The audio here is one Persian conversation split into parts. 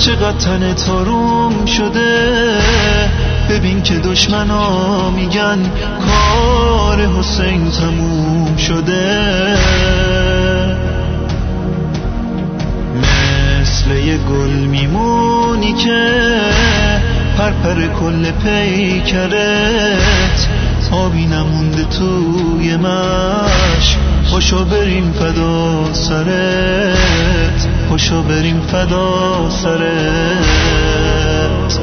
چقدر تن تاروم شده، ببین که دشمنا میگن کار حسین تموم شده. مثل یه گل میمونی که پرپر کل پیکرت، آبی نمونده توی مشک. پاشو بریم فدا سرت، پاشو بریم فدا سرت.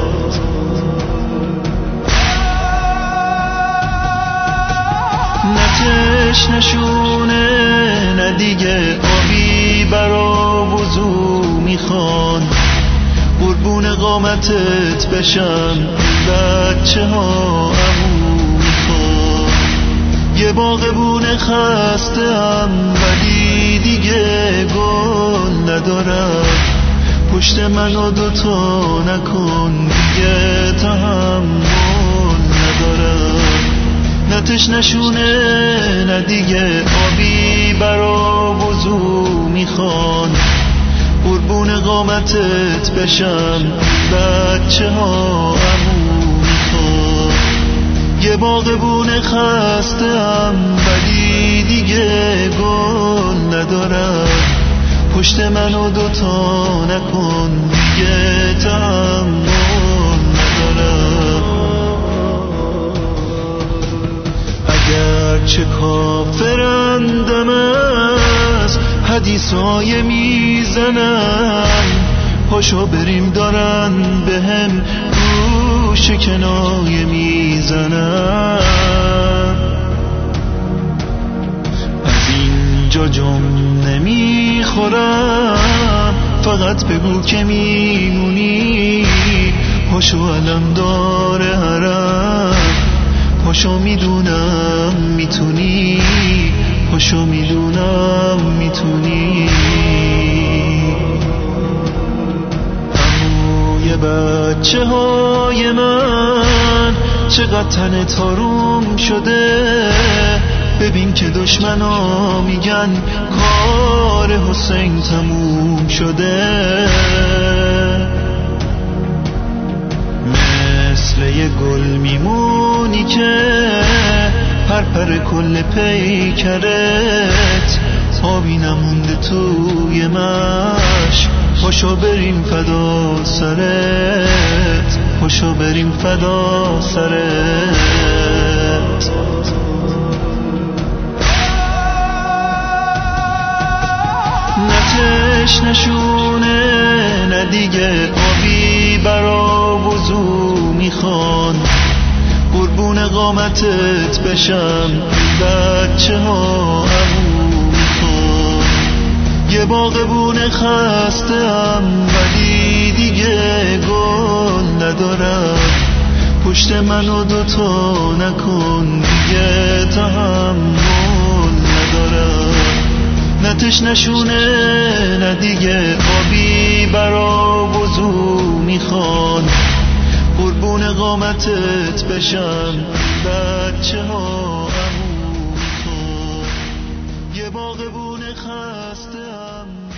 نه تشنشونه نه دیگه آبی برا وضو میخوان، قربون قامتت بشم بچه ها عمو میخوان. یه باغبون خسته هم ولی دیگه گل ندارم، پشت منو دوتا نکن دیگه تحمل ندارم. نه تشنشونه نه دیگه آبی برا وضو میخوان، قربون قامتت بشم بچه ها عمو میخوان. یه باغبون خسته هم ولی دیگه گل ندارم، پشت منو دوتا نکن دیگه تحمل ندارم. اگر چه کافرندم از حدیثای میزنم، پاشو بریم دارن بهم گوش کنایه میزنم. از اینجا جم نمیخورم، فقط بگو که میمونی. پاشو علم داره حرم، پاشو میدونم میتونی، پاشو میدونم میتونی. عموی بچه های من چقدر تن تاروم شده، ببین که دشمنا میگن کار حسین تموم شده. مثل یه گل میمونی که پرپر کل پیکرت، آبی نمونده توی مشک. پاشو بریم فدا سرت، پاشو بریم فدا سرت. نه تشنشونه نه دیگه آبی برا وضو میخوان، قربون قامتت بشم بچه ها عمو میخوان. یه باغبون خسته هم ولی دیگه گل ندارم، پشت منو دوتا نکن دیگه تحمل ندارم. نه تشنشونه نه دیگه آبی برا وضو میخوان، قربون قامتت بشم بچه ها عمو میخوان. یه باغبون خسته هم